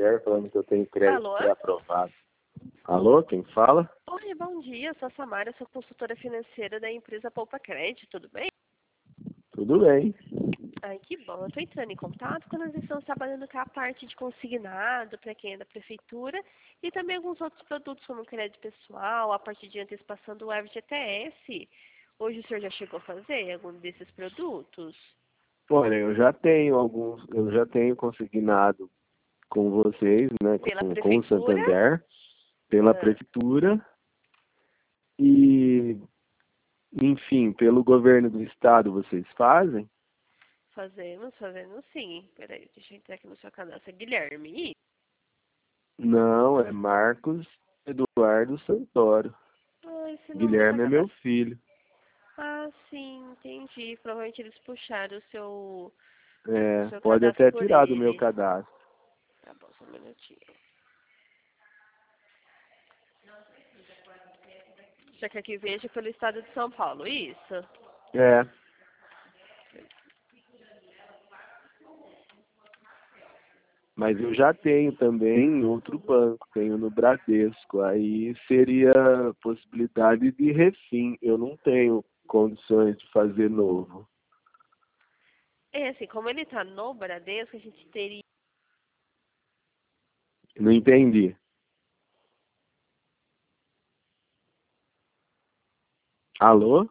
Santander falando que eu tenho crédito Alô? pré-aprovado. Alô, quem fala? Oi, bom dia. Eu sou a Samara, sou consultora financeira da empresa Poupa Crédito, tudo bem? Tudo bem. Ai, que bom. Eu estou entrando em contato quando nós estamos trabalhando com a parte de consignado para quem é da prefeitura e também alguns outros produtos como crédito pessoal, a parte de antecipação do FGTS. Hoje o senhor já chegou a fazer algum desses produtos? Olha, eu já tenho consignado com vocês, né, Pela com o prefeitura? Santander, pela Ah, prefeitura e, enfim, pelo governo do estado vocês fazem? fazemos sim. Peraí, deixa eu entrar aqui no seu cadastro. É Guilherme? Não, é Marcos Eduardo Santoro. Ah, esse nome não está Guilherme é meu cadastrado. filho. Ah, sim, entendi. Provavelmente eles puxaram o É, seu pode cadastro até por tirar do meu ele. cadastro. Tá bom, só um minutinho. Já quer que veja pelo estado de São Paulo, isso? É, mas eu já tenho também em outro banco, tenho no Bradesco. Aí seria possibilidade de refim. Eu não tenho condições de fazer novo. É assim, como ele tá no Bradesco, a gente teria. Não entendi. Alô?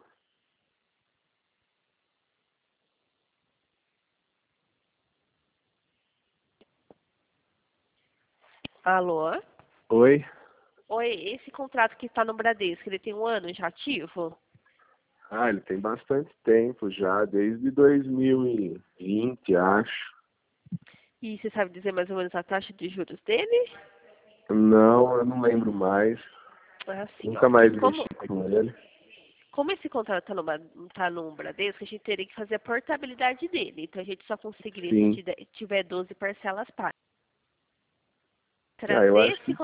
Alô? Oi? Oi, esse contrato que está no Bradesco, ele tem um ano já ativo? Ah, ele tem bastante tempo já, desde 2020, acho. E você sabe dizer mais ou menos a taxa de juros dele? Não, eu não lembro mais. É assim, ó, Nunca porque mais mexi como, com ele. como esse contrato tá no Bradesco, a gente teria que fazer a portabilidade dele. Então a gente só conseguiria se Sim. tiver 12 parcelas pagas. Ah, Trazer esse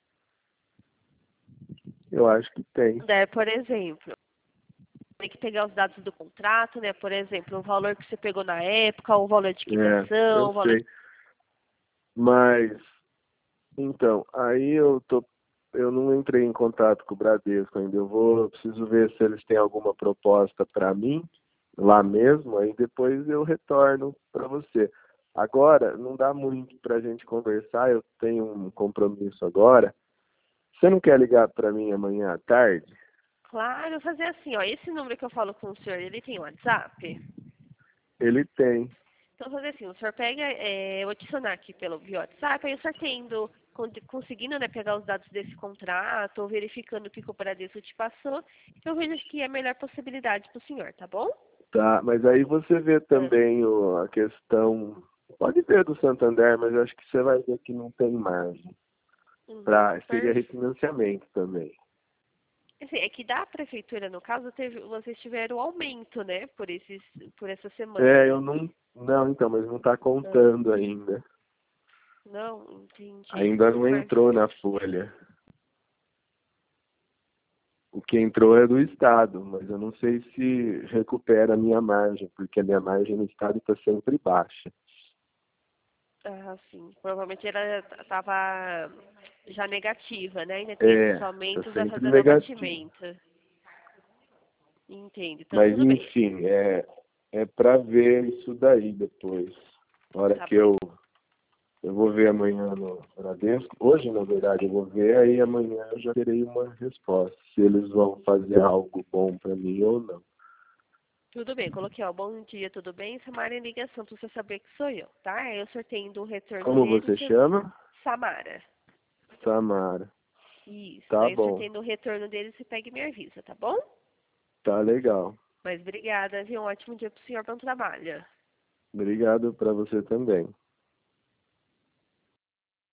eu acho que tem. contrato, por exemplo, tem que pegar os dados do contrato, né? Por exemplo, o valor que você pegou na época, o valor de É, quitação, eu o valor de... sei. Mas, então, eu não entrei em contato com o Bradesco ainda. Eu preciso ver se eles têm alguma proposta para mim lá mesmo, aí depois eu retorno para você. Agora, não dá muito para a gente conversar, eu tenho um compromisso agora. Você não quer ligar para mim amanhã à tarde? Claro, fazer assim, ó, esse número que eu falo com o senhor, ele tem WhatsApp? Ele tem. Então, fazer assim, o senhor pega, eu vou adicionar aqui pelo via WhatsApp, aí o senhor tendo, conseguindo, né, pegar os dados desse contrato, ou verificando o que o Bradesco te passou, eu vejo que é a melhor possibilidade para o senhor, tá bom? Tá, mas aí você vê Ah, também a questão. Pode ver do Santander, mas eu acho que você vai ver que não tem margem. uhum, Seria refinanciamento também. Assim, é que da prefeitura, no caso, vocês tiveram aumento, né, por essa É, eu semana. não. Não, então, mas não está Ah, contando ainda. não, entendi. Ainda não Mas, entrou na folha. O que entrou é do Estado, mas eu não sei se recupera a minha margem, porque a minha margem no Estado está sempre baixa. sim, provavelmente ela estava já negativa, né? Ainda tem esses É, está aumentos, vai sempre fazendo o negativo. abatimento. Entendo, então Mas tudo bem. enfim, é para ver isso daí depois. Na hora Tá que bom. eu vou ver amanhã no Bradesco. Hoje, na verdade, eu vou ver, aí amanhã eu já terei uma resposta, se eles vão fazer algo bom para mim ou não. Tudo bem, coloquei, ó, bom dia, tudo bem? Samara em ligação, pra você saber que sou eu, tá? Aí eu sorteio o retorno Como dele, você chama? Samara. Samara. Isso, Tá daí eu bom, sorteio o retorno dele, você pega e me avisa, tá bom? tá legal. Mas obrigada, viu? Um ótimo dia pro senhor, bom trabalho. Obrigado para você também.